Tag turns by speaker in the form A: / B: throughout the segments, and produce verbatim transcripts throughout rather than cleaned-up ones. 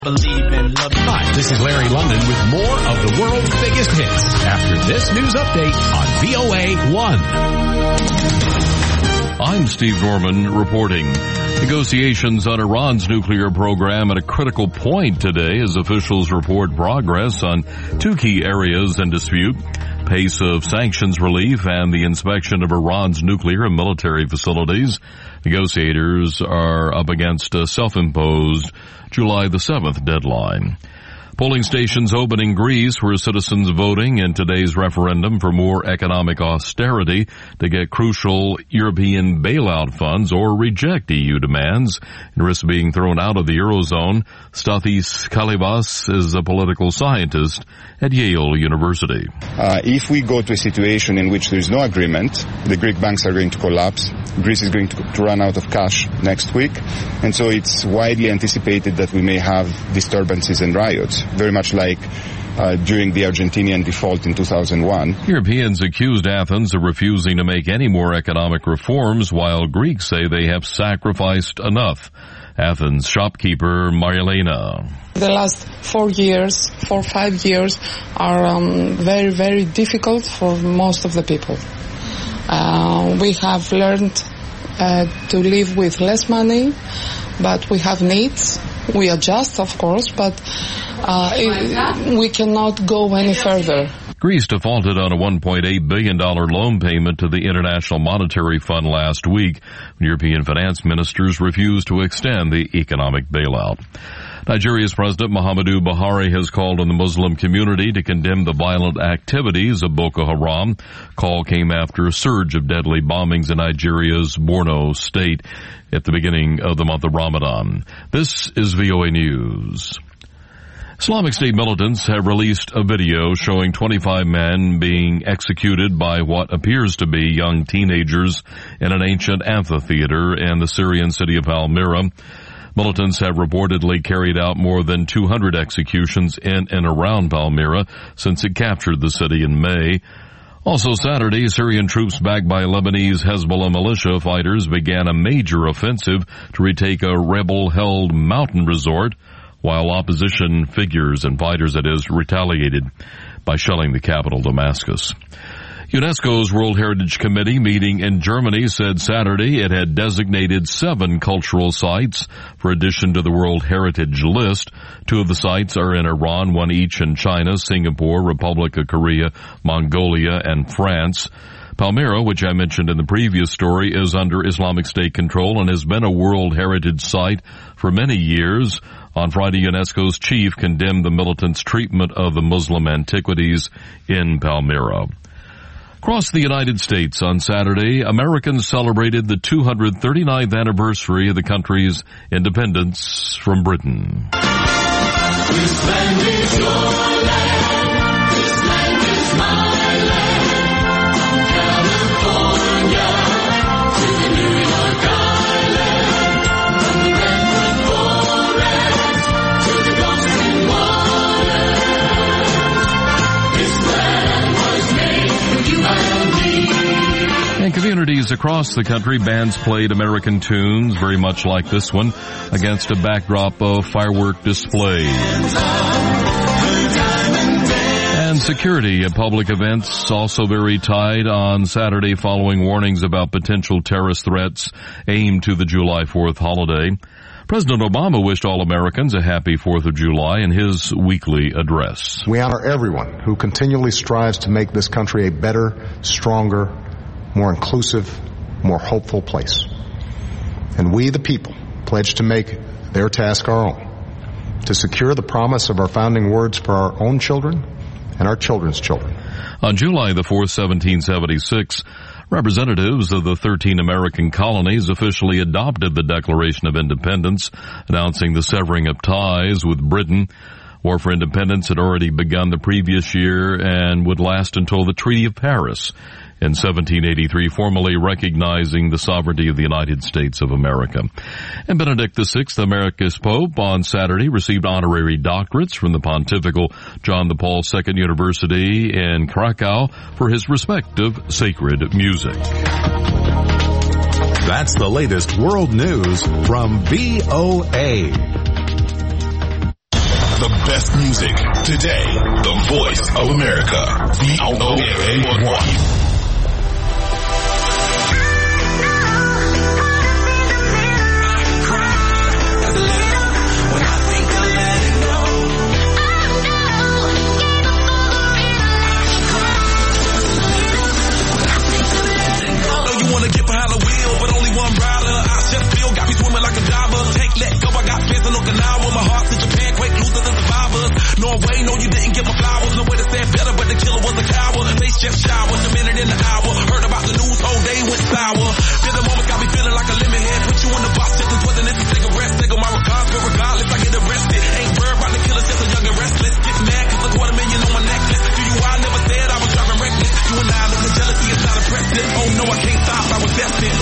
A: Believe in love.
B: Hi, this is Larry London with more of the world's biggest hits after this news update on V O A one.
C: I'm Steve Norman reporting. Negotiations on Iran's nuclear program at a critical point today as officials report progress on two key areas in dispute: pace of sanctions relief and the inspection of Iran's nuclear and military facilities. Negotiators are up against a self-imposed July the seventh deadline. Polling stations open in Greece where citizens voting in today's referendum for more economic austerity to get crucial European bailout funds or reject E U demands and risk being thrown out of the Eurozone. Stathis Kalivas is a political scientist at Yale University.
D: Uh, if we go to a situation in which there is no agreement, the Greek banks are going to collapse. Greece is going to, to run out of cash next week. And so it's widely anticipated that we may have disturbances and riots, very much like uh, during the Argentinian default in two thousand one.
C: Europeans accused Athens of refusing to make any more economic reforms, while Greeks say they have sacrificed enough. Athens shopkeeper Marilena.
E: The last four years, four, five years are um, very, very difficult for most of the people. Uh, we have learned uh, to live with less money, but we have needs. We adjust, of course, but uh, it, we cannot go any further.
C: Greece defaulted on a one point eight billion dollars loan payment to the International Monetary Fund last week when European finance ministers refused to extend the economic bailout. Nigeria's President Muhammadu Buhari has called on the Muslim community to condemn the violent activities of Boko Haram. Call came after a surge of deadly bombings in Nigeria's Borno state at the beginning of the month of Ramadan. This is V O A News. Islamic State militants have released a video showing twenty-five men being executed by what appears to be young teenagers in an ancient amphitheater in the Syrian city of Palmyra. Militants have reportedly carried out more than two hundred executions in and around Palmyra since it captured the city in May. Also Saturday, Syrian troops backed by Lebanese Hezbollah militia fighters began a major offensive to retake a rebel-held mountain resort, while opposition figures and fighters, that is, retaliated by shelling the capital, Damascus. UNESCO's World Heritage Committee meeting in Germany said Saturday it had designated seven cultural sites for addition to the World Heritage List. Two of the sites are in Iran, one each in China, Singapore, Republic of Korea, Mongolia, and France. Palmyra, which I mentioned in the previous story, is under Islamic State control and has been a World Heritage Site for many years. On Friday, UNESCO's chief condemned the militants' treatment of the Muslim antiquities in Palmyra. Across the United States on Saturday, Americans celebrated the two hundred thirty-ninth anniversary of the country's independence from Britain.
F: This land is your land. This land is my land. From California to the New York Island, from the Redwood Forest to the Golden Waters. This land was made for you and me.
C: In communities across the country, bands played American tunes, very much like this one, against a backdrop of firework displays. And security at public events also very tight on Saturday following warnings about potential terrorist threats aimed to the July fourth holiday. President Obama wished all Americans a happy fourth of July in his weekly address.
G: We honor everyone who continually strives to make this country a better, stronger, more inclusive, more hopeful place. And we, the people, pledge to make their task our own, to secure the promise of our founding words for our own children and our children's children.
C: On July the fourth, seventeen seventy-six, representatives of the thirteen American colonies officially adopted the Declaration of Independence, announcing the severing of ties with Britain. War for Independence had already begun the previous year and would last until the Treaty of Paris in seventeen eighty-three, formally recognizing the sovereignty of the United States of America. And Benedict the sixth, America's Pope, on Saturday received honorary doctorates from the Pontifical John the Paul the Second University in Krakow for his respective sacred music.
B: That's the latest world news from V O A.
A: best music. Today, the voice of America. V O A one.
H: Norway, no, you didn't get my flowers. No way to stand better, but the killer was a coward. Face just showered, a minute in the hour. Heard about the news, whole day went sour. Feel the moment got me feeling like a lemon head. Put you in the box, just as wasn't it to take a rest. Take on my regards, but regardless, I get arrested. Ain't worried about the killer, just a young and restless. Get mad, cause a quarter million on my necklace. Do you, I never said I was driving reckless. You and I know the jealousy is not impressive. Oh no, I can't stop, I was destined.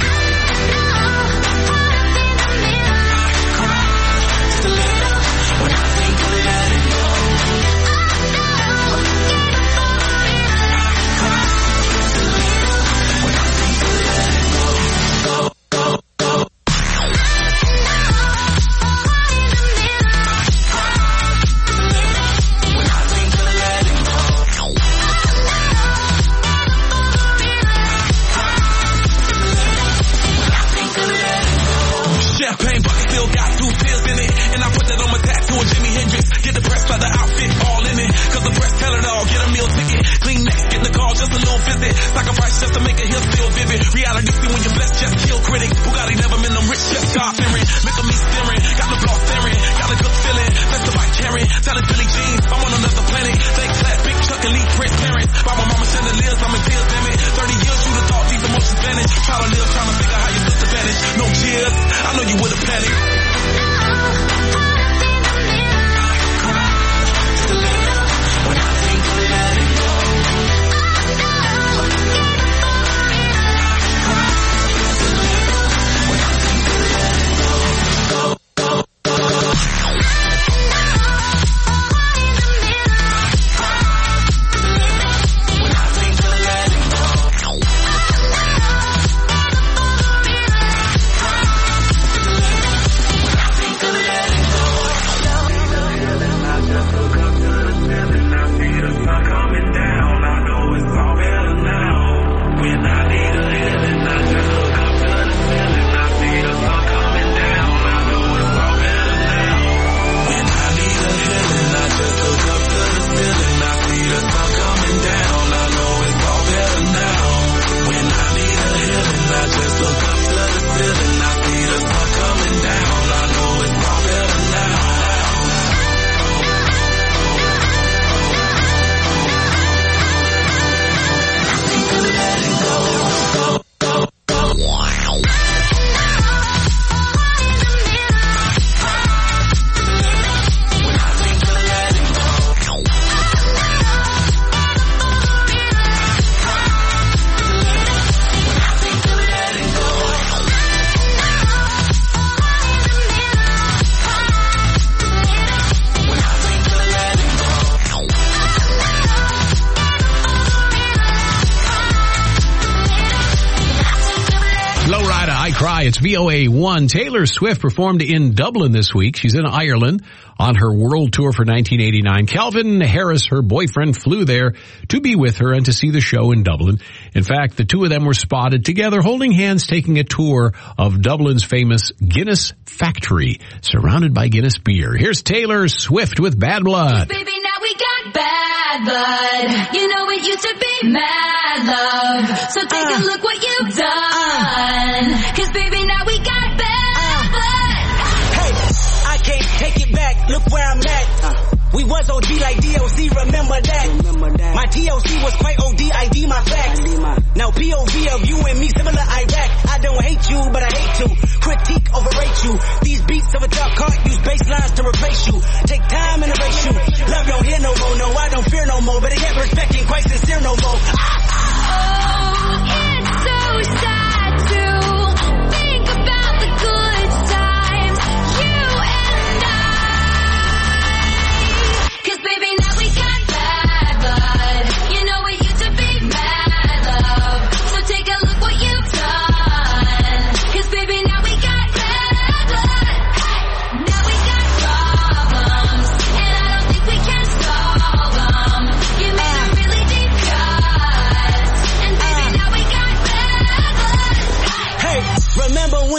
H: When I think of letting go. Champagne bucket still got two tears in it, and I put that on my tattoo of Jimi Hendrix. Get the press leather outfit all in it, cause the press tell it all. Get a meal ticket, clean next, get the call, just a little visit. Sacrifice just to make it hill still vivid. Reality see when you're blessed, just kill critics. Bugatti never been them rich, just God fearing. Look at me staring, got the block staring, got a good feeling. That's the bike carrying, telling Billy Jeans, I'm on another planet. Thanks class, big Chuck, elite Prince parents. By my mama chandeliers, I'm in tears, damn it. thirty years, you'd have thought these emotions vanish. Try to live, trying to figure how you took the advantage. No cheers, I know you would have panicked. When I think of letting go. When I think of letting go. Go, go, go, go. When I think of letting go.
B: It's V O A one. Taylor Swift performed in Dublin this week. She's in Ireland on her world tour for nineteen eighty-nine. Calvin Harris, her boyfriend, flew there to be with her and to see the show in Dublin. In fact, the two of them were spotted together holding hands taking a tour of Dublin's famous Guinness factory, surrounded by Guinness beer. Here's Taylor Swift with Bad Blood.
F: Baby, now we got bad blood. You know it used to be mad love. So take uh, a look what you've done. Uh, Cause baby, now we got bad uh, blood.
I: Hey, I can't take it back. Look where I'm at. Uh, we was O G like D O C, remember that. remember that. My T O C was quite O D, I D my facts. My... Now P O V of you and me, similar Iraq. I don't hate you, but I hate to critique, overrate you. These beats of a dark heart use bass lines to replace you. Take time and erase you. Love don't hear no more, no, I don't fear no more. But I get respect ain't quite sincere no more. Ah,
F: ah. Oh, it's so sad to think about the good times, you and I. Cause baby, now we got bad blood. You know it used to be mad love. So take a look what you've done. Cause baby, now we got bad blood. Now we got problems, and I don't think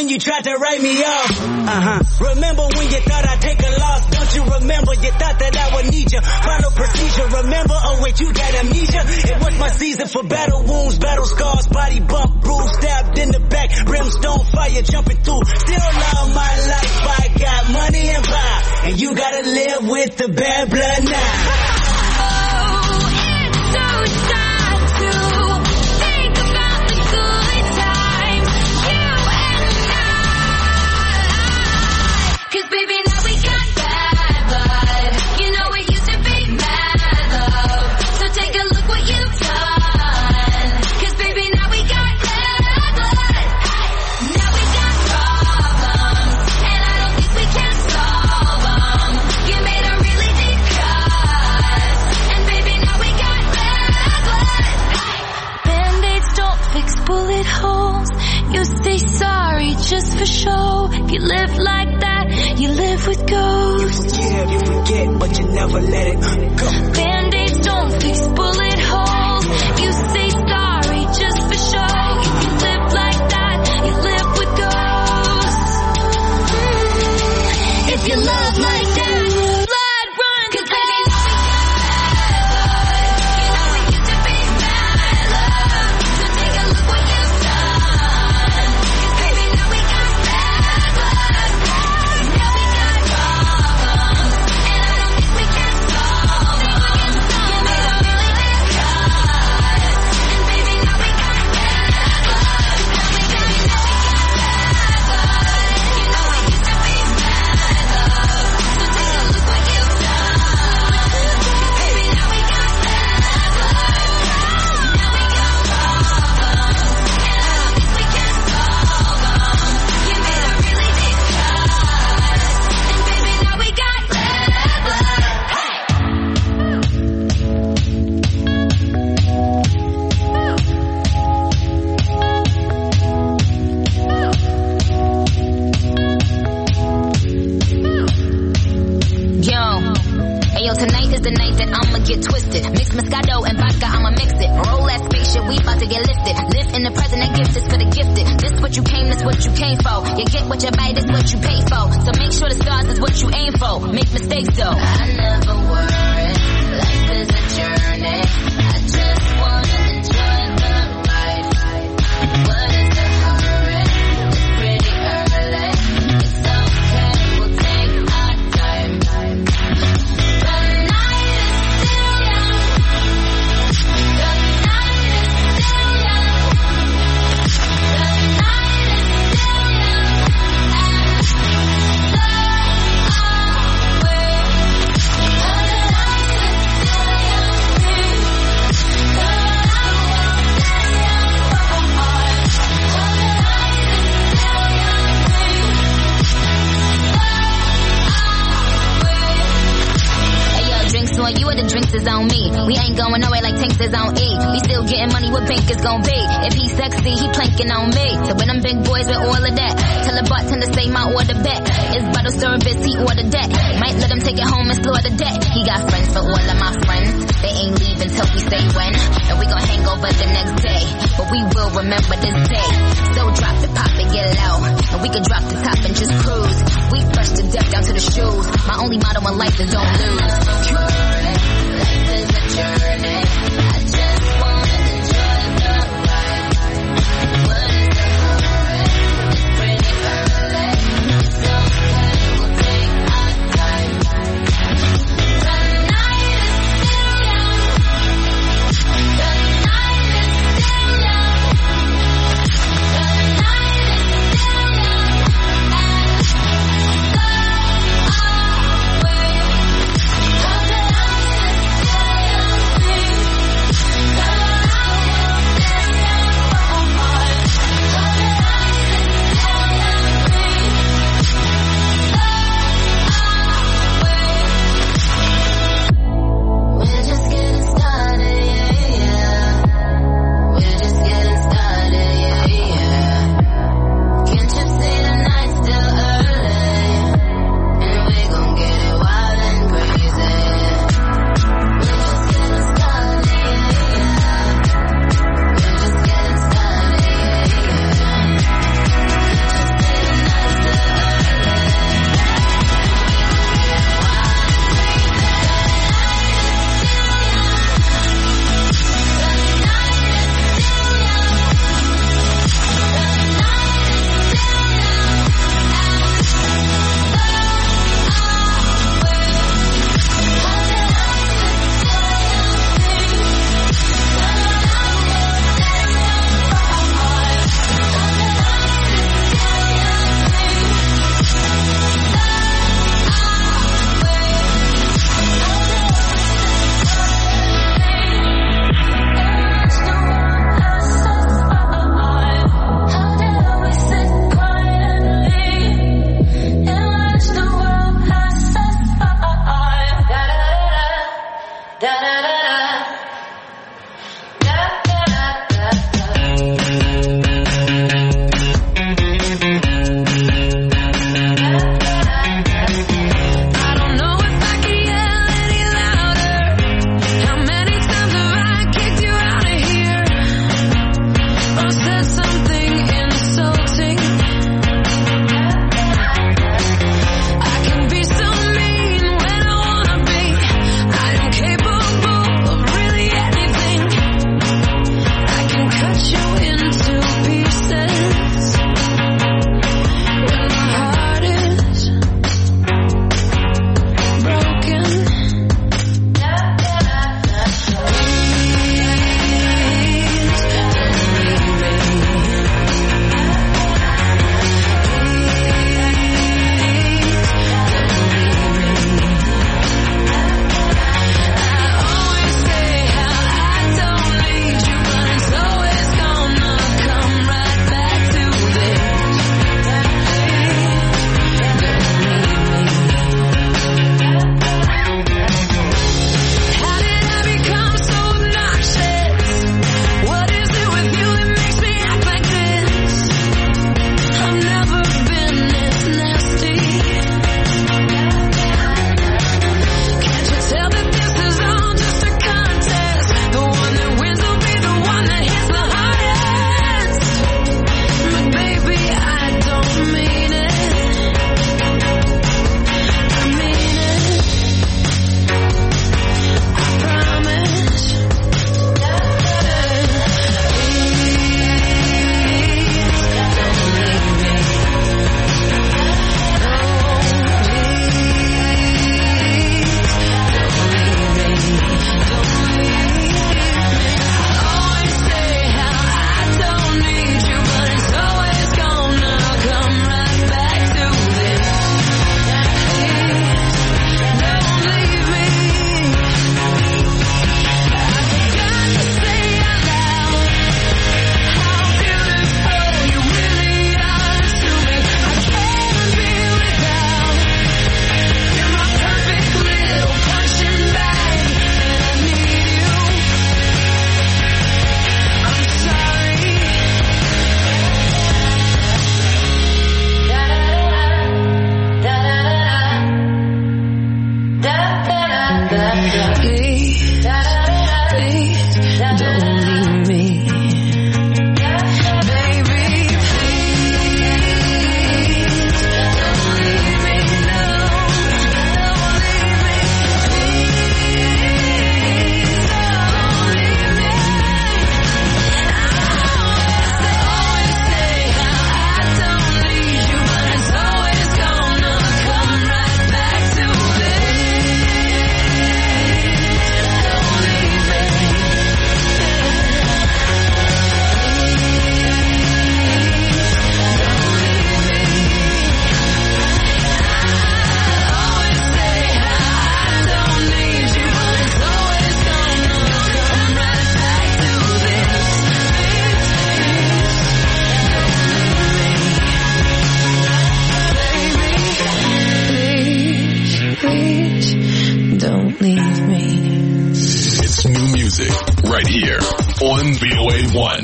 I: you tried to write me off. Uh-huh. Remember when you thought I'd take a loss? Don't you remember? You thought that I would need you. Follow procedure. Remember? Oh wait, you got amnesia. It was my season for battle wounds, battle scars, body bump, bruise, stabbed in the back, brimstone fire jumping through. Still love my life. I got money and power, and you gotta live with the bad blood now.
F: Just for show, if you live like that, you live with ghosts.
I: You forgive, you forget, but you never let it go.
F: Band-aids don't fix bullet holes. You say sorry just for show. If you live like that, you live with ghosts. Mm. If you love like that, blood run, 'cause baby,
J: get twisted. Mix Moscato and vodka, I'ma mix it. Roll that spaceship, we about to get lifted. Live in the present and gifts is for the gifted. This what you came, this what you came for. You get what you buy, this what you pay for. So make sure the stars is what you aim for. Make mistakes though. I never worry. Life is a journey. I just wanna enjoy the ride. What is the hurry? It's pretty early. It's okay, we'll take our time. The night is still young. The night is still young. The night is still young. And so are we. The night is still young. The night is drinks on you or the drinks is on me. We ain't going nowhere like tanks is on E. We still getting money, what bank is gon' be? If he's sexy, he planking on me. So when them big boys with all of that, tell the bartender say my order back. It's bottle service, he ordered that. Might let him take it home and slaughter that. He got friends for all of my friends. They ain't leaving till we say when. And we gon' hang over the next day. But we will remember this day. So drop the pop and get low. And we can drop the top and just cruise. We fresh to death down to the shoes. My only motto in life is don't lose. Life is a journey. I just wanna enjoy the ride. What is the hurry? It's pretty early. It's okay, we'll take our time. The night is still young. The night is still young. The night is still young. And so are we. The
A: right here on V O A one.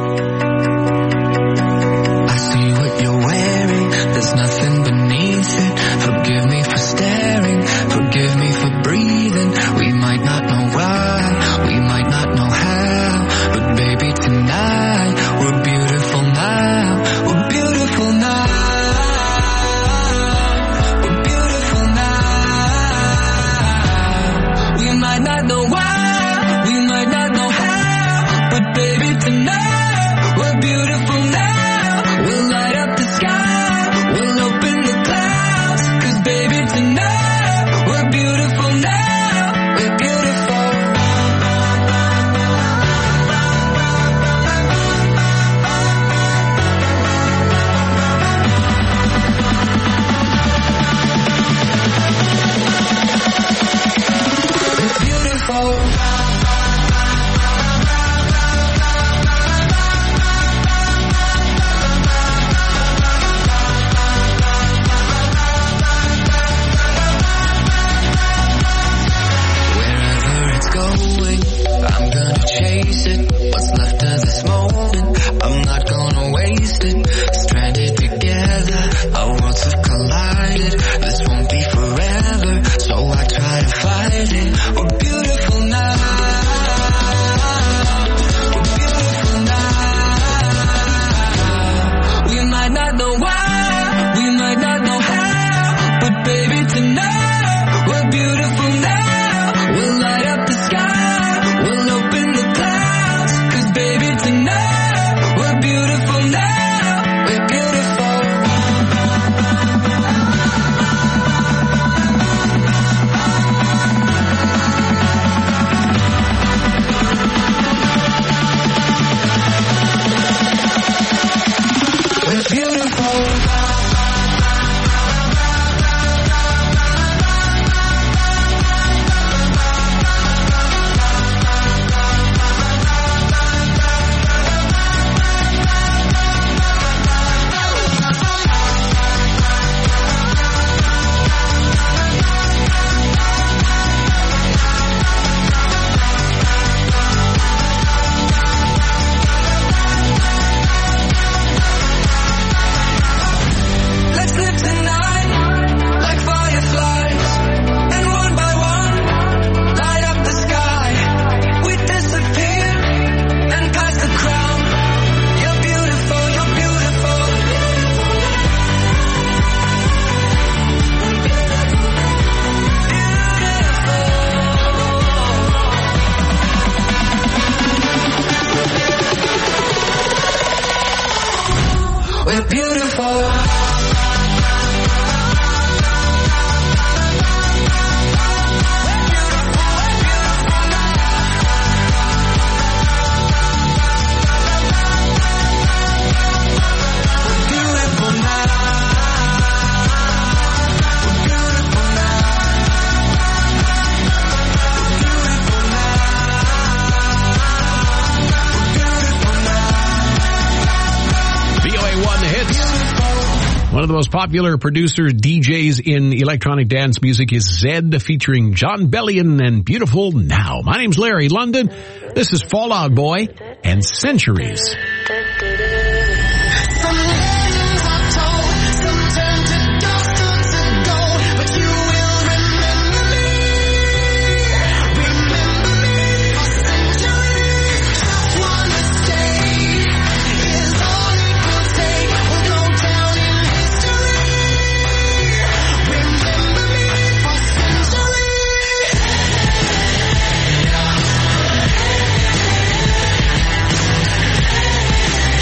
K: I see what you're wearing, there's nothing beneath it. Forgive me for staring, forgive me for breathing. We might not know why, we might not know how, but baby tonight, we're beautiful now, we're beautiful now. We're beautiful now. We might not know why, we might not know how, but baby tonight, we're beautiful now. We'll light up the sky, we'll open the clouds, 'cause baby tonight, we're beautiful now, we're beautiful. We're beautiful. Wherever it's going. I'm gonna chase it. What's left of this moment? I'm not gonna waste it. Stranded together, our worlds have collided. This won't be forever, so I try to fight it. We're beautiful now. We're beautiful now. We might not know why, we might not know how, but baby tonight, we're beautiful now. We'll light up the sky, we'll open the clouds, 'cause baby tonight, we're beautiful now. We're beautiful. We're beautiful. Let's live tonight like fireflies, and one by one light up the sky. We disappear and pass the crown. You're beautiful, you're beautiful. Beautiful. We're beautiful.
B: V O A one hits. One of the most popular producers, D Js in electronic dance music is Zedd, featuring John Bellion and Beautiful Now. My name's Larry London. This is Fall Out Boy and Centuries.
K: We'll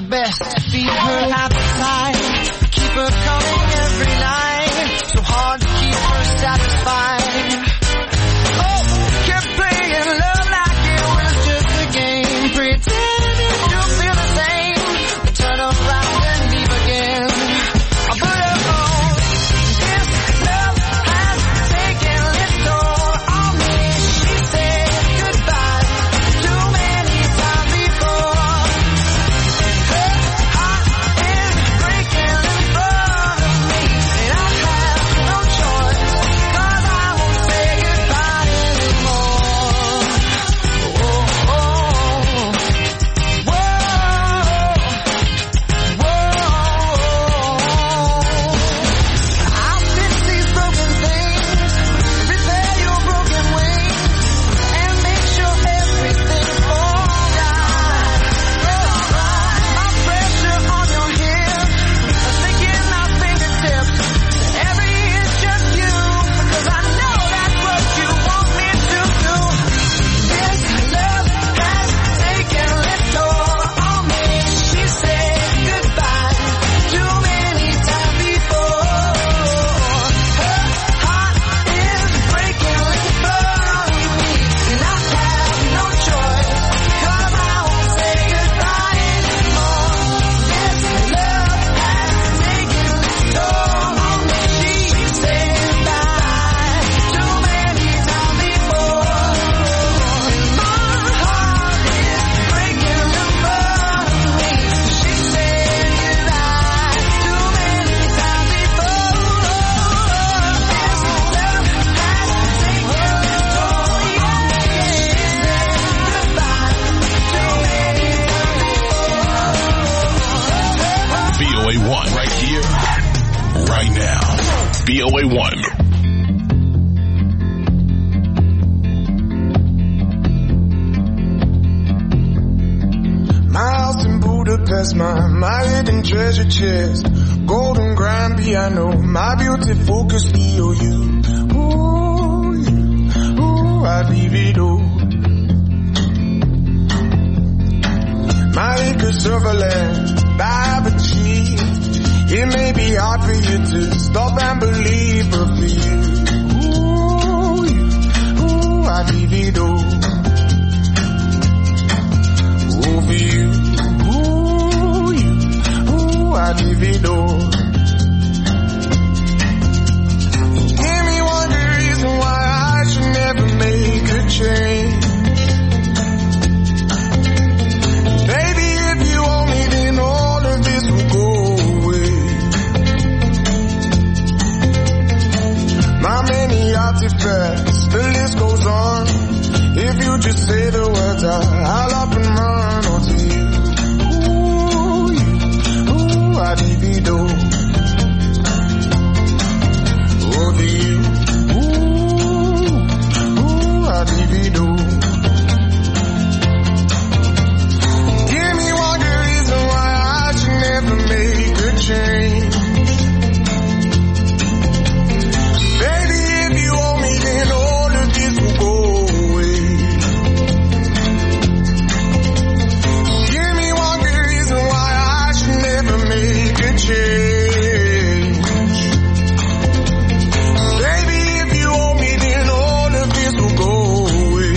L: best to feed her appetite, keep her coming every night, so hard to keep her satisfied. Oh, kept playing love like it was just a game, pretending to feel the same, but turn around and leave again. I put her on. This love has taken its toll on me. She said goodbye too many times before. Her heart is breaking in front of me, and I have no choice, 'cause I won't say goodbye anymore. Oh, oh, whoa, whoa. I'll fix these broken things, repair your broken wings, and make sure everything's alright. My pressure on your hips, sinking my fingertips, every inch just you, because I know that's what you want me to do. This love has taken its toll on me. She said goodbye too many times before. Her heart is breaking in front of me, and I have no choice, 'cause I won't say goodbye anymore. This love has taken its toll on me. She said goodbye too many times before. My heart is breaking in front of me. She said goodbye too many times before. This love has taken its toll on me. She said goodbye too many times before.
A: V O A one right here, right now. V O A one.
M: My house in Budapest, my, my hidden treasure chest, golden grand piano, my beauty focus E O U. Ooh, you, ooh, I'd leave it all. My acres of land I've achieved. It may be hard for you to stop and believe, but for you, ooh, you, ooh, I'd leave it all. Ooh, for you, ooh, you, ooh, I'd leave it all. Give me one good reason why I should never make a change. Baby, if you owe me, then all of this will go away. My many artifacts, the list goes on. If you just say the words, I, I'll up and run onto you. Ooh, you, ooh, I'd leave it all. Oh, for you, ooh, ooh, I'd leave it all. Give me one good reason why I should never make a change. Baby, if you owe me, then all of this will go away. Give me one good reason why I should never make a change. Baby, if you owe me, then all of this will go away.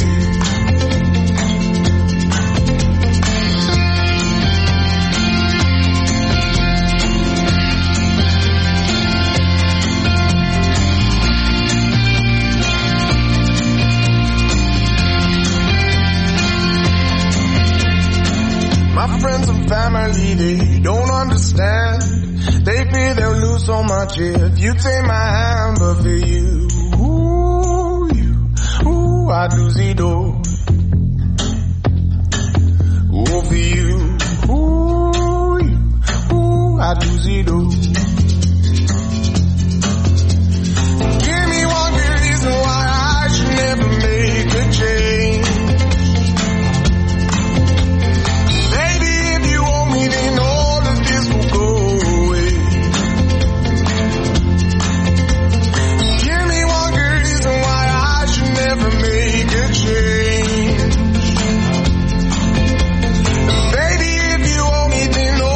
M: My friends and family, they don't understand. They fear they'll lose so much if you take my hand, but for you, ooh, you, ooh, I'd lose it all. Ooh, for you, ooh, you, ooh, I'd lose it all. Give me one good reason why I should never make a change. Baby, if you owe me, then all of this will go away. Give me one good reason why I should never make a change. Baby, if you owe me, then all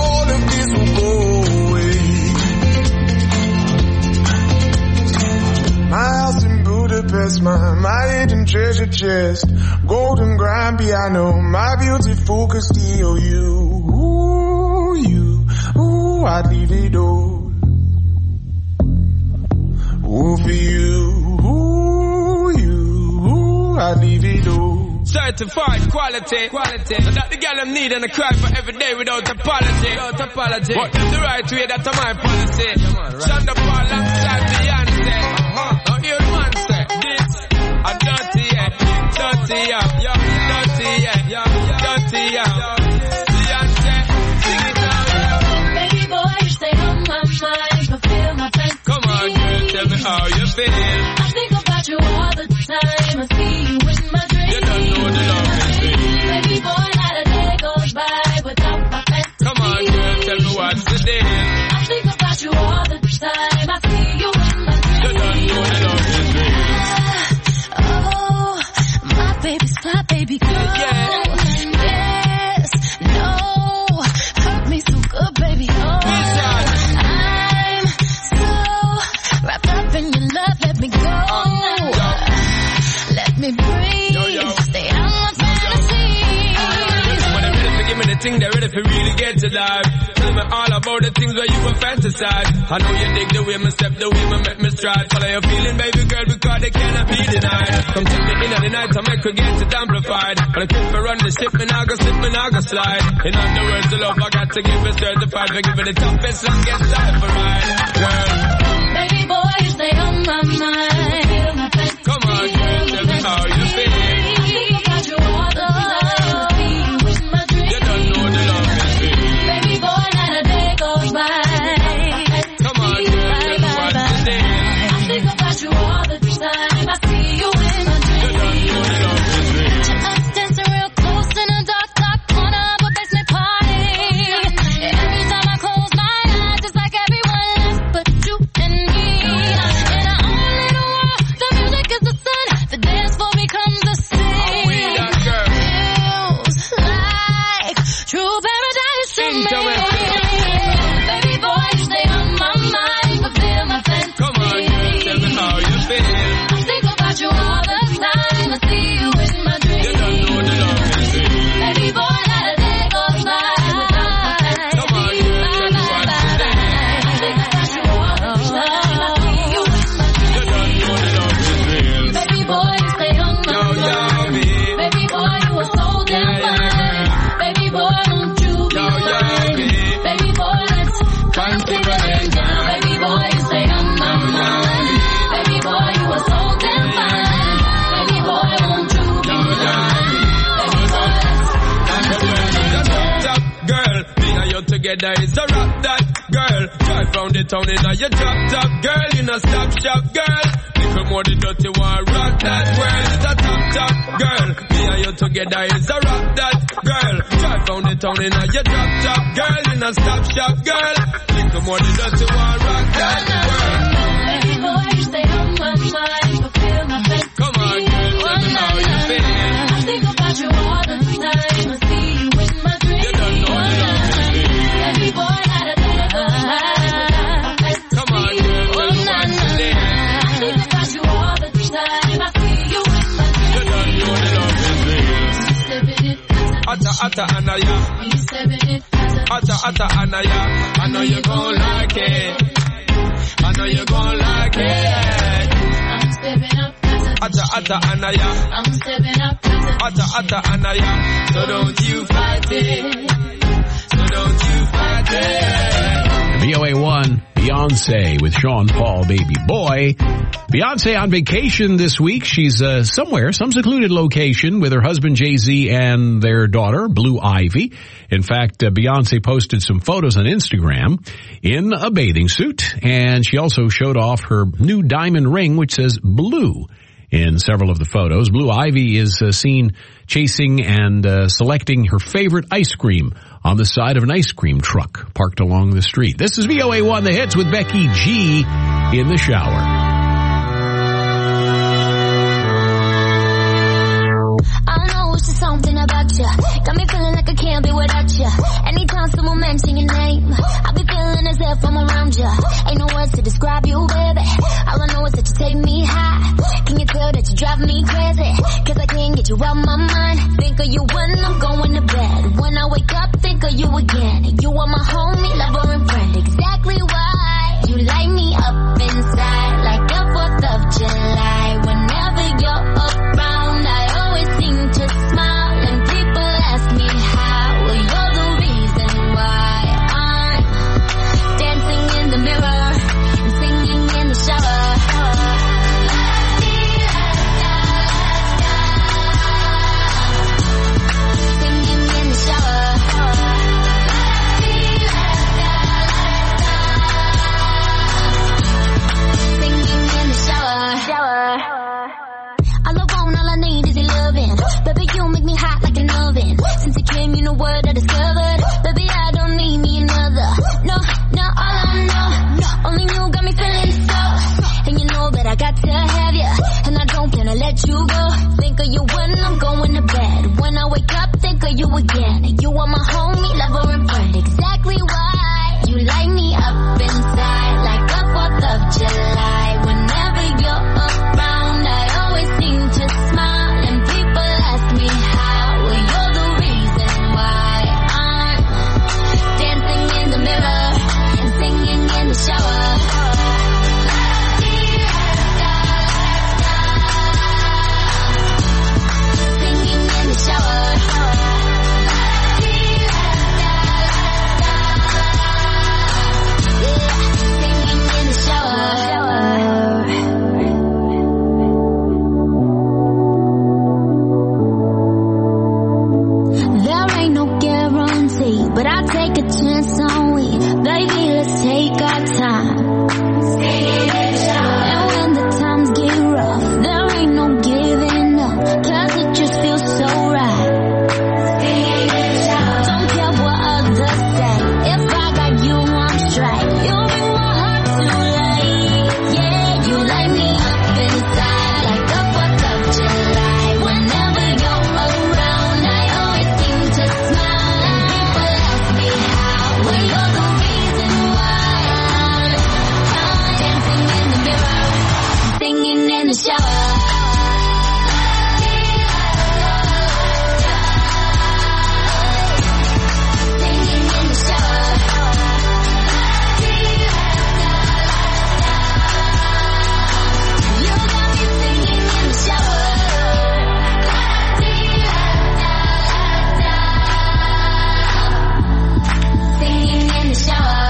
M: my, my hidden treasure chest. Golden grand piano, my beautiful Castillo. You, ooh, you, ooh, I'd leave it all. Ooh, for you, ooh, you, ooh, I'd leave it all.
H: Certified quality, quality. So that the girl I'm need and I cry for every day without apology. Without apology. But that's the right way, that's my policy. Shonda Paul alongside Beyonce. Uh-huh. Now hear the man say, this a dirty yeah, dirty yeah, yeah, dirty yeah, yeah, dirty yeah. Beyonce, sing it out.
F: Baby boy, you stay on my mind, fulfill my fantasy.
H: Come on, girl, tell me how you feel.
F: I think about you all the time. I see you in my dreams.
H: You don't know the love is real.
F: Baby boy, not a day goes by without my fantasy.
H: Come on, girl, tell me what's the deal.
F: I think about you all the time. I see you in my dreams.
H: You don't know the love is real.
F: Oh, my baby, stop, baby girl.
H: Yeah.
F: Yes, no, hurt me so good, baby. Oh, I'm so wrapped up in your love. Let me go. Let me breathe.
H: Yo, yo.
F: Stay on my fantasy.
H: When they're ready to give me the thing, they're ready to really get to life. Tell me all about the things where you were fantasize. I know you dig the way me step, the way me make me stride. Follow your feeling, baby girl, because they cannot be denied. Come take me in at the night to make her get it amplified. But I keep me run the ship, me now go slip, me now go slide. In other words, the love I got to give it certified. For giving the toughest, longest time for ride. Girl,
F: Baby boy, you stay on my mind.
H: come on, girl, tell me how you feel.
F: I think about you all the time. I see you in my dreams.
H: You don't know the love is real.
F: Baby boy, not a day goes by.
H: Come on, girl, tell me what's the deal.
F: I think about you all the time. I see you in my
H: You don't
F: dreams.
H: know the love is real.
F: Us dancing real close in a dark, dark corner of a basement party. Every time I close my eyes, it's like everyone else but you and me. In our own little world, the music is the sun. The dance floor becomes the
H: Oh, we
F: sea.
H: that girl.
F: Feels like true paradise to me. Baby boy, you stay on my mind, fulfill my fantasy.
H: Come on, girl, tell me how you feel.
F: I think about you all the time. I see you in my dreams.
H: You don't know the love is real.
F: Baby boy, not a day goes by without my fantasy.
H: Come on, girl, tell me what's the deal.
F: I think about you all the time. I see you in my
H: You
F: dreams.
H: don't know the love is real.
F: Baby boy, you stay on my
H: Yo, yo,
F: mind.
H: me.
F: Baby boy, you are so damn
H: Yeah, yeah,
F: fine. Baby boy, won't you be
H: Yo, yo,
F: mine?
H: me.
F: Baby boy, let's climb to the end down. Baby boy, you stay on my mind. Baby boy, you are so damn fine. Baby boy, won't you be
H: Yo, yo,
F: mine?
H: me.
F: Baby boy, let's climb to the end
H: Just
F: down.
H: top girl, me and you together is a rock that girl. Drive round the town in a your drop top girl, you know stop shop girl. Little more the dirty one, rock that world. It's a top top girl, me and you together is a rock that girl. Drive round the town in a your drop top girl, you know stop shop girl. Little more the dirty one, rock that world.
F: Baby boy, you stay on my mind, fulfill my fantasy.
H: Come on, girl, tell me how you feel.
F: I think about you all the time. I see you in my dreams.
H: You don't know the love is real.
F: Baby boy, not a day goes by.
H: Come on, girl, tell me what's the deal.
F: I think about you all the time. I see you in my
H: You
F: dreams.
H: don't know the love is real.
F: Stepping it,
H: Atta, atta, anaya.
F: we stepping it.
H: Atta, atta, anaya. I know you gon' like it. I know you gon' like it.
F: I'm stepping up.
H: Atta, atta, anaya.
F: I'm stepping up.
H: Atta, atta, anaya. So don't you fight it. So don't you fight it.
B: V O A one, Beyonce with Sean Paul, Baby Boy. Beyonce on vacation this week. She's uh, somewhere, some secluded location with her husband Jay-Z and their daughter, Blue Ivy. In fact, uh, Beyonce posted some photos on Instagram in a bathing suit, and she also showed off her new diamond ring, which says Blue in several of the photos. Blue Ivy is uh, seen chasing and uh, selecting her favorite ice cream on the side of an ice cream truck parked along the street. This is V O A one The Hits with Becky G in the shower.
J: I don't know, it's just something about you. Got me feeling like I can't be without you. Anytime someone mention your name, I be feeling as if I'm around you. Ain't no words to describe you, baby. All I know is that you take me high. Can you tell that you're drive me crazy, cause I can't get you out my mind. Think of you when I'm going to bed. When I wake up, think of you again. You are my homie, lover, and friend. Exactly why you light me up inside like the fourth of July. Whenever you're around, I always seem to smile. And people ask me how. Well, you're the reason why I'm dancing in the mirror and singing in the shower. Since it came, you know what I discovered. Baby, I don't need me another. No, no, all I know. Only you got me feeling so. And you know that I got to have you. And I don't plan to let you go. Think of you when I'm going to bed. When I wake up, think of you again. You are my homie, lover, and friend. Exactly why you light me up inside like the fourth of July. Whenever you're around, I always seem to smile. And people ask me how. Well, you're the reason why I'm dancing in the mirror and singing in the shower. Singing in the shower. But I'll take a chance on we. Baby, let's take our time. And when the times get rough, there ain't no giving up, cause it just feels so right. Don't care what others say, if I got you, I'm straight. You make my heart too late. Yeah, you light me up inside like the fourth of July. Whenever you're around, I always seem to smile. Well, you're the reason why I'm dancing in the mirror, singing in the shower. Singing in the shower. You got me singing in the shower. Singing in the shower.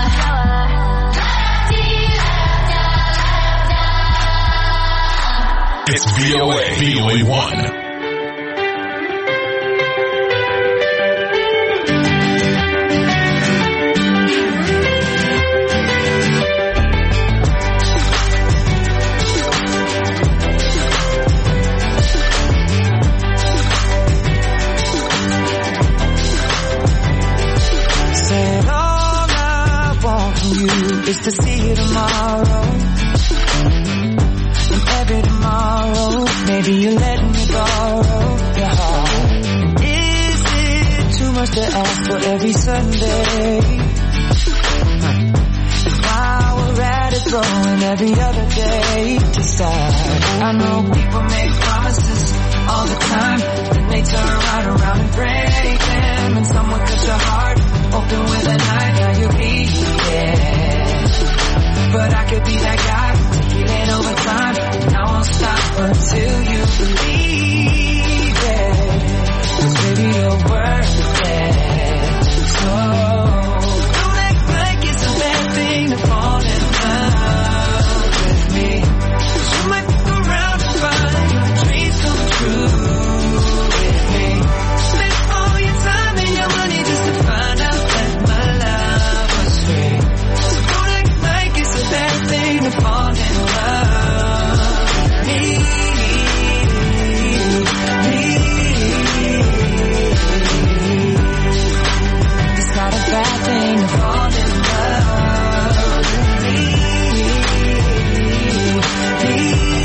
A: It's V O A, V O A one.
L: Said all I want from you is to see you tomorrow. And every tomorrow, maybe you let me borrow your heart. Is it too much to ask for every Sunday? And while we're at it, throwing every other day to side. I know people make promises all the time, then they turn right around and break them. And someone cut your heart open with a knife, now you bleed. But I could be that guy, heal it over time, and I won't stop until you believe it. 'Cause baby, you're worth it. So don't act like it's a bad thing to fall in love with me. 'Cause you might look around and find your dreams come true with me. Spend all your time and your money just to find out that my love was free. So don't act like it's a bad thing to fall in love with me. Me. It's not a bad thing to fall in love with me. Me.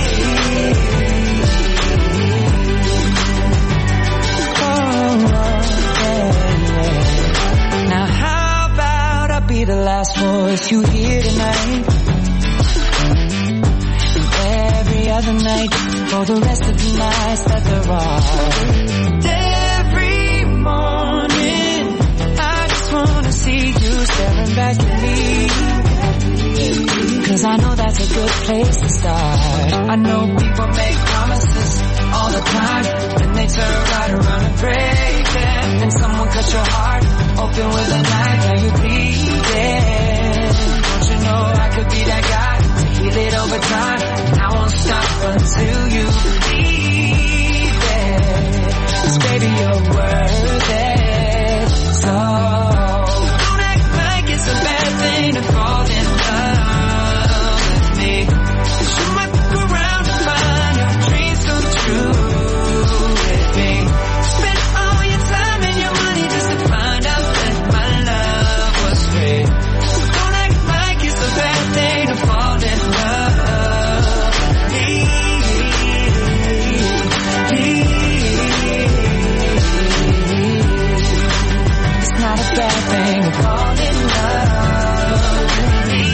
L: Oh, yeah, yeah. Now how about I be the last voice you hear tonight? And every
K: another night for the rest of the nights that there are. Every morning, I just wanna see you staring back at me. Cause I know that's a good place to start. I know people make promises all the time, and they turn right around and break them. And someone cut your heart open with a knife, now you're bleeding. Don't you know I could be that guy to heal it over time, and I won't stop until you believe it. 'Cause baby, you're worth it. So don't act like it's a bad thing to fall in love with me. 'Cause you might look around and find your dreams come true with me. Spend all your time and your money just to find out that my love was free. So don't act like it's a bad thing to fall in love with me. It's not a bad thing to fall in love with me.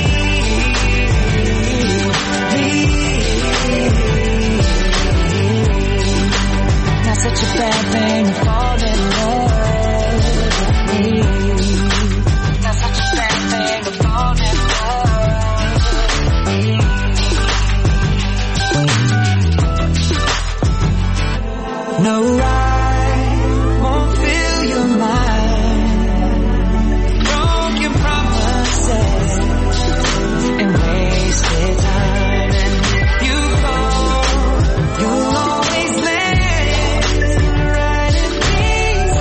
K: Not such a bad thing to fall in love with me. Not such a bad thing to fall in love. No, I won't fill your mind. Broke your promises and wasted time. And you go, you'll always land right in these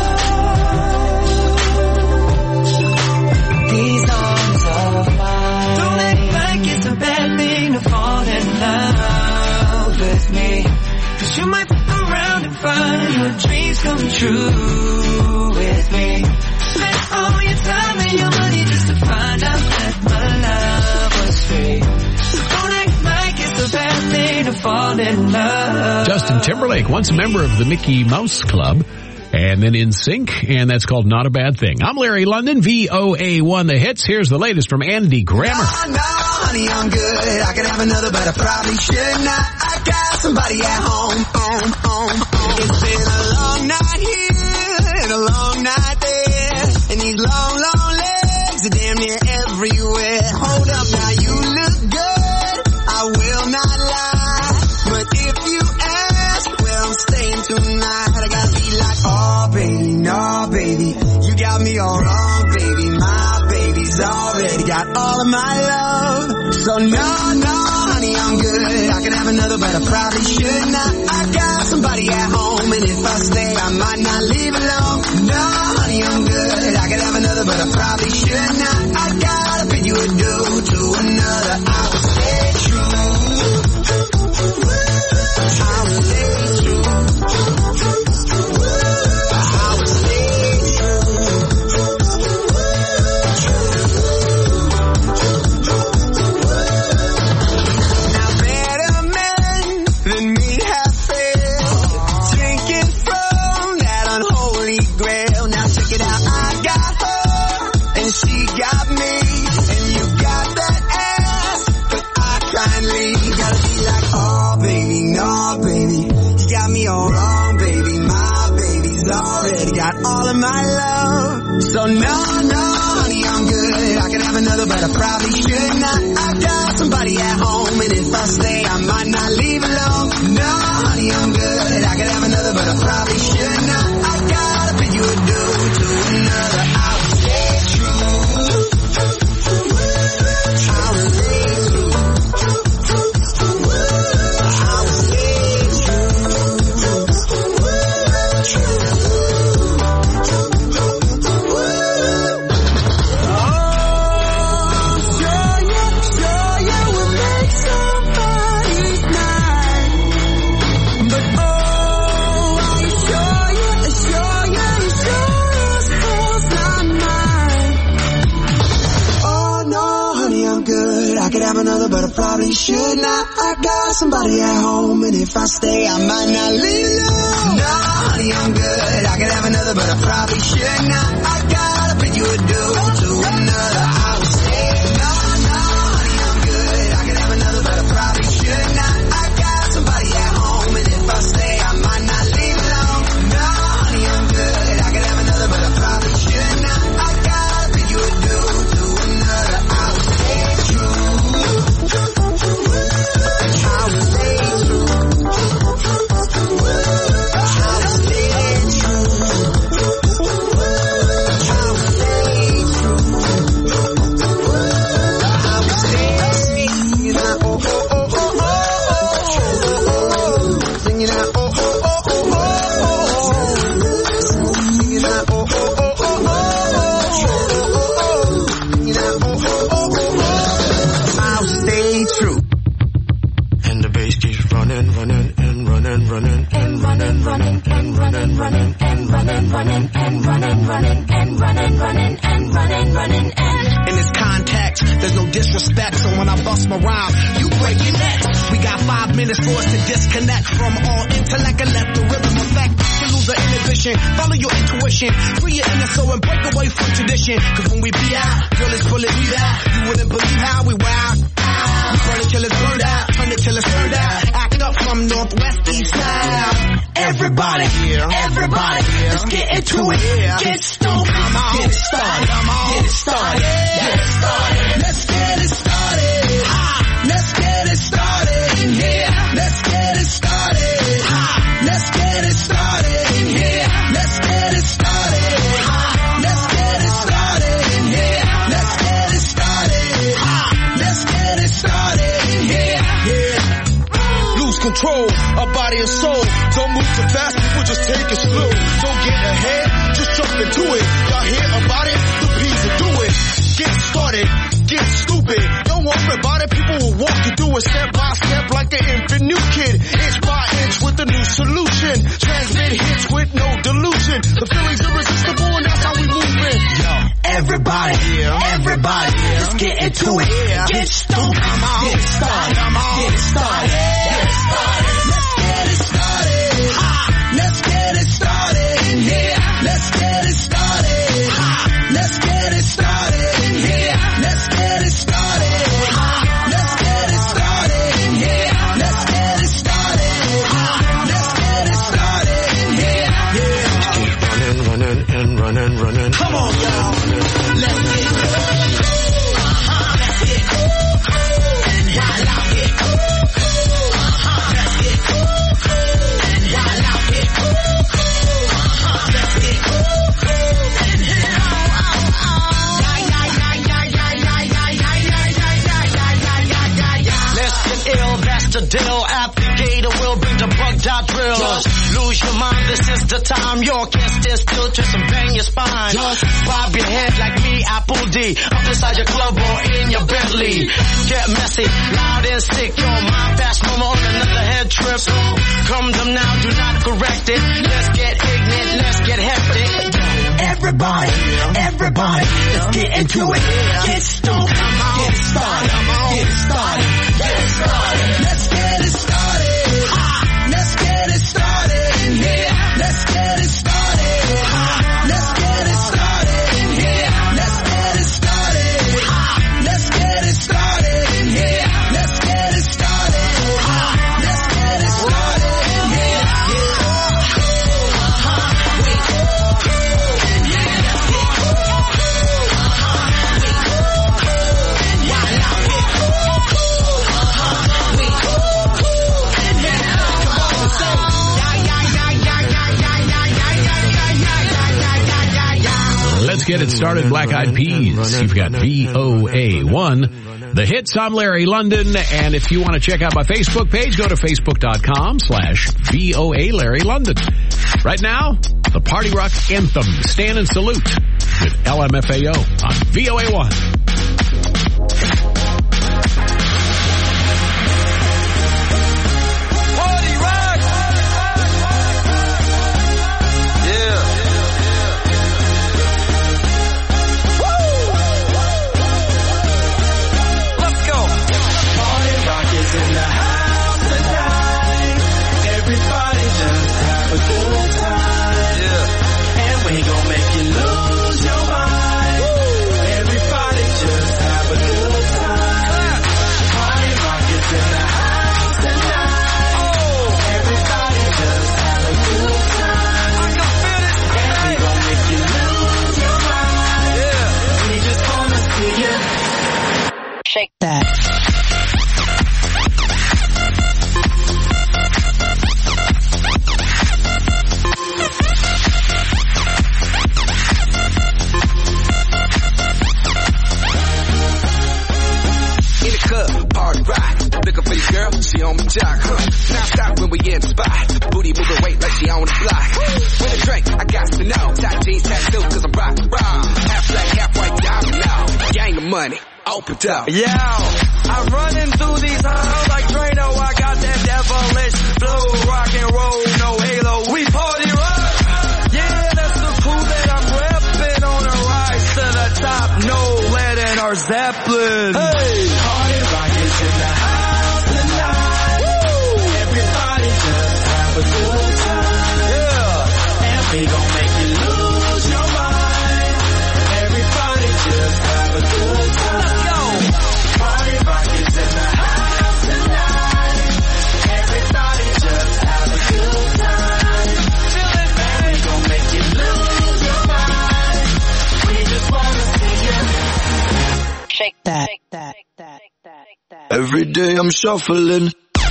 K: arms. These arms of mine. Don't act like it's a bad thing to fall in love with me. 'Cause you might fuck around and find your dreams come true with me. Spend all your time and your money just to find out that my love was free. So don't act like it's a bad thing to fall in love.
B: Justin Timberlake, once a member of the Mickey Mouse Club, and then In Sync, and that's called Not a Bad Thing. I'm Larry London, V O A one The Hits. Here's the latest from Andy Grammer.
L: No, no, honey, I'm good. I could have another, but I probably should not. I got somebody at home, home, home, home. It's been a long night here and a long night there, and these long, long legs are damn near everywhere. Hold up, now you look good, I will not lie, but if you ask, well, I'm staying tonight. I gotta be like, oh baby, no baby, you got me all wrong, baby. My baby's already got all of my love. So no, no, honey, I'm good. I could have another, but I probably should not. I got somebody at home, and if I stay, I might not leave alone. No, honey, I'm good. I could have another, but I probably should not. I gotta bid you adieu to another. I will stay true. I will stay true. I will stay true. Now better men than me have failed, drinking from that unholy grail. Now check it out, I got her and she got me, and you got that ass, but I kindly gotta be like, oh baby, no baby, you got me all wrong, baby. My baby's already got all of my love. So no, no, honey, I'm good. I could have another, but I probably should not. I got somebody at home, and if I stay, I might not leave alone. No, honey, I'm good. I could have another, but I probably should not. I gotta bid you adieu to another. I will stay true. I will stay true. I will stay another, but I probably should not. I got somebody at home, and if I stay, I might not leave alone. No, honey, I'm good. I could have another, but I probably should not. I gotta bid you adieu to another. I will stay. No, no, honey, I'm good. I could have another, but I probably should not. I
I: and running, running, and running, running, and running, running, and.
N: In this context, there's no disrespect, so when I bust my rhyme, you break your neck. We got five minutes for us to disconnect from all intellect and let the rhythm affect. To lose the inhibition, follow your intuition, free your inner soul and break away from tradition. Cause when we be out, girl, it's full of we out. You wouldn't believe how we wild. We burn it till it's burned out, turn it till it's turned out. Act up from northwest, east side. Everybody, everybody, let's get into it. Get stoked, get it started, get it started, get it started. Let's get it started. Ha! Let's get it started in here. Let's get it started. Ha! Let's get it started in here. Let's get it started. Ha! Let's get it started in here. Let's get it started. Ha! Let's get it started in here. Yeah.
M: Lose control of body and soul. Don't move too fast, people just take it slow. Don't get ahead, just jump into it. Y'all hear about it? The P's will do it. Get started, get stupid. Don't worry about it, people will walk you through it step by step like an infant new kid. Inch by inch with a new solution. Transmit hits with no delusion. The feeling's irresistible and that's how we move it. Yo,
N: everybody, everybody, let's get into it. Get stoked, get it started, get it started, get it started. Let's get it started. Ha! Let's get it started in here. Let's get it started. Ha! Let's get it started in here. Let's get it started. Ha! Let's get it started in here. Let's get it started. Ha! Let's get it started in here. Yeah. Keep running, running, and running, running. Come on, y'all. Let's get it. Uh-huh. Let's get it. And while I get it. Uh-huh. Let's get it. And while I get it. Uh-huh. Let's get it. And
I: Let's get ill, that's the deal. Applicator will bring the bug dot drill. Just lose your mind, this is the time. You can't stand still, twist and bang your spine. Just bob your head like me, Apple D. Up inside your club or in your Bentley. Get messy, loud and sick. Your mind fast, mama on another head trip. So come them now, do not correct it. Let's get ignorant, let's get hectic.
N: Everybody, everybody, let's get into it. Get stoked, get it started, get it started, get it started. Let's get it started. Ha! Let's get it started in here. Let's get it started. Ha! Let's get it started in here. Let's get it started. Ha! Let's get it started in here. Let's get it started. Ha! Let's get it started in here. Yeah. Uh-huh. Wait.
B: Let's get it started, Black Eyed Peas. You've got V O A one. The hits, I'm Larry London. And if you want to check out my Facebook page, go to facebook.com slash VOA Larry London. Right now, the Party Rock Anthem, Stand and Salute with L M F A O on V O A one.
I: Shake that.
O: In the club, party rock. Looking for your girl, she on my jock, huh? Now stop when we in the spot. Booty moving weight like she on the block. With a drink, I got to know. Tight jeans, tattoo, cause I'm rock, rock. Half black, half white, diamond now. Gang of money. Open up.
I: Yo, I'm running through these halls like Drano. I got that devilish flow, rock and roll, no halo. We party rock. Yeah, that's the crew that I'm
P: Led Zeppelin.
L: Hey! Party rock is in the house tonight. Woo! Everybody just have a good time. Yeah! And we gon' make you lose your mind. Everybody just have a good time. Let's go! Party rock is in the house tonight. Everybody just have a good time. Feel it, man. We gon' make you lose your mind. We just wanna see you
Q: shake that, shake that, shake that, shake that, shake that.
P: Every day I'm shuffling.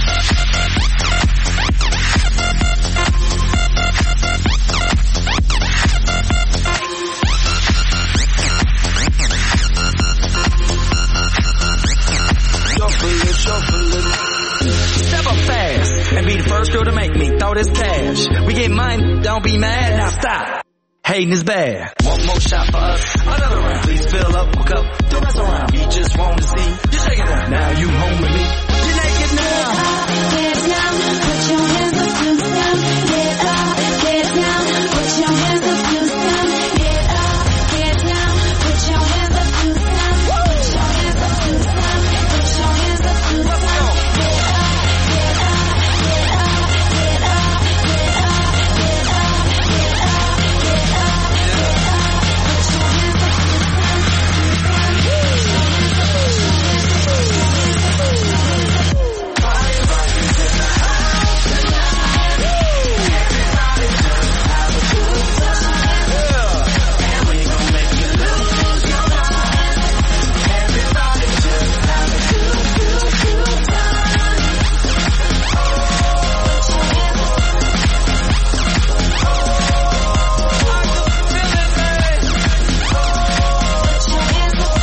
P: Shuffling, shuffling.
I: Step up fast and be the first girl to make me throw this cash. We get mine, don't be mad, now stop. Hating is bad. One more shot for us, another round. Please fill up a cup, don't mess around. We just want to see you shake it down. Now you home with me, you're naked now.
F: Get down, put your hands up to the sun. Get up, get down, put your hands up to the sun. Get up, get down, put your hands up to the sun. Put your hands up to the sun. Put your hands up to the sun. Get up, get up, get up, get up, get up, get up, get up, get up, get up. Put your hands up to the sun. Party rock is in the house tonight. Everybody just have a good time. And we gon' make you lose your mind. Everybody just have a good, good, good time. Put your hands up. Put your hands up.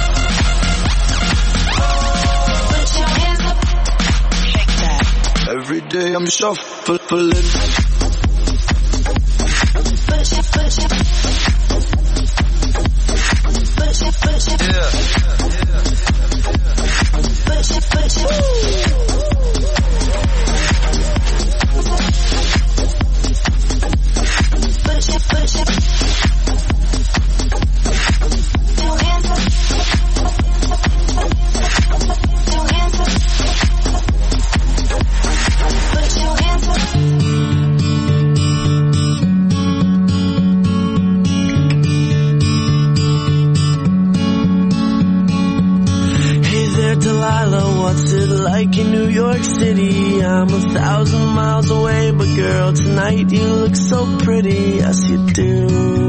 F: Put your hands up. Shake that.
P: Every day I'm shuffling.
F: Put your, put your, put your, put your,
P: Yeah.
F: put your, put your. Put your, put your. Your hands up. Your hands up. Put your hands up.
L: Hey there, Delilah, what's it like in New York City? I'm a thousand miles away, but girl, tonight you look so pretty, yes you do.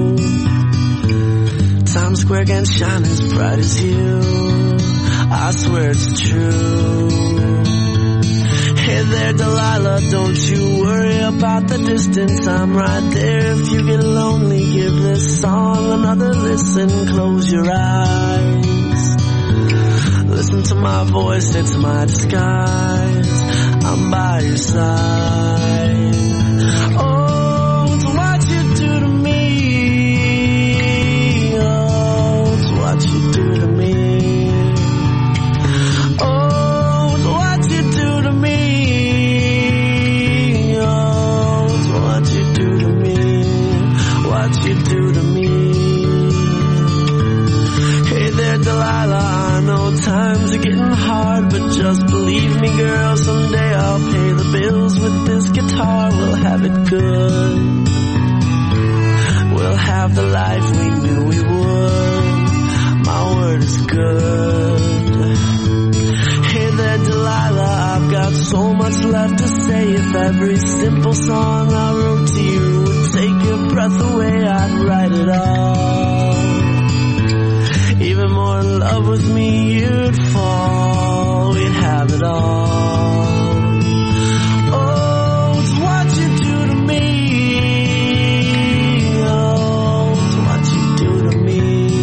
L: Times Square can shine as bright as you, I swear it's true. Hey there, Delilah, don't you worry about the distance, I'm right there. If you get lonely, give this song another listen, close your eyes. Listen to my voice, it's my disguise. I'm by your side. Oh, it's what you do to me. Oh, it's what you do to me. Oh, it's what you do to me. Oh, it's what you do to me. What you do to me. Hey there, Delilah, I know times are getting hard, but just believe me, girl, someday I'll pay the bills with this guitar. We'll have it good. We'll have the life we knew we would. My word is good. Hey there, Delilah, I've got so much left to say. If every simple song I wrote to you would take your breath away, I'd write it all. Even more in love with me, you'd fall. We'd have it all. Oh, it's what you do to me. Oh, it's what you do to me.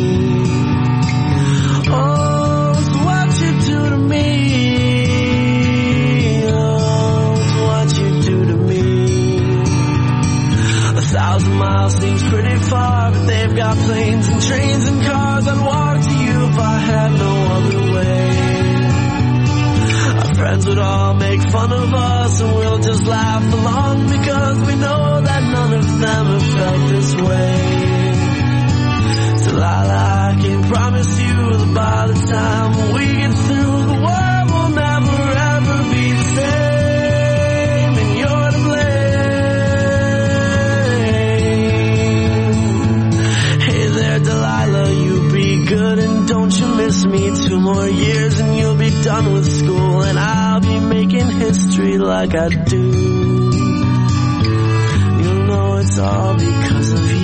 L: Oh, it's what you do to me. Oh, it's what you do to me. A thousand miles seems pretty far, but they've got planes and trains and cars. I'd walk to you if I had no other way. Our friends would all make fun of us, and we'll just laugh along because we know that none of them have felt this way. Delilah, I
R: I can promise you that by the time we get through, the world will never ever be the same, and you're to blame. Hey there, Delilah, you be good and don't you miss me. Two more years and you'll be done with school, and I'll be making history like I do. You'll know it's all because of you.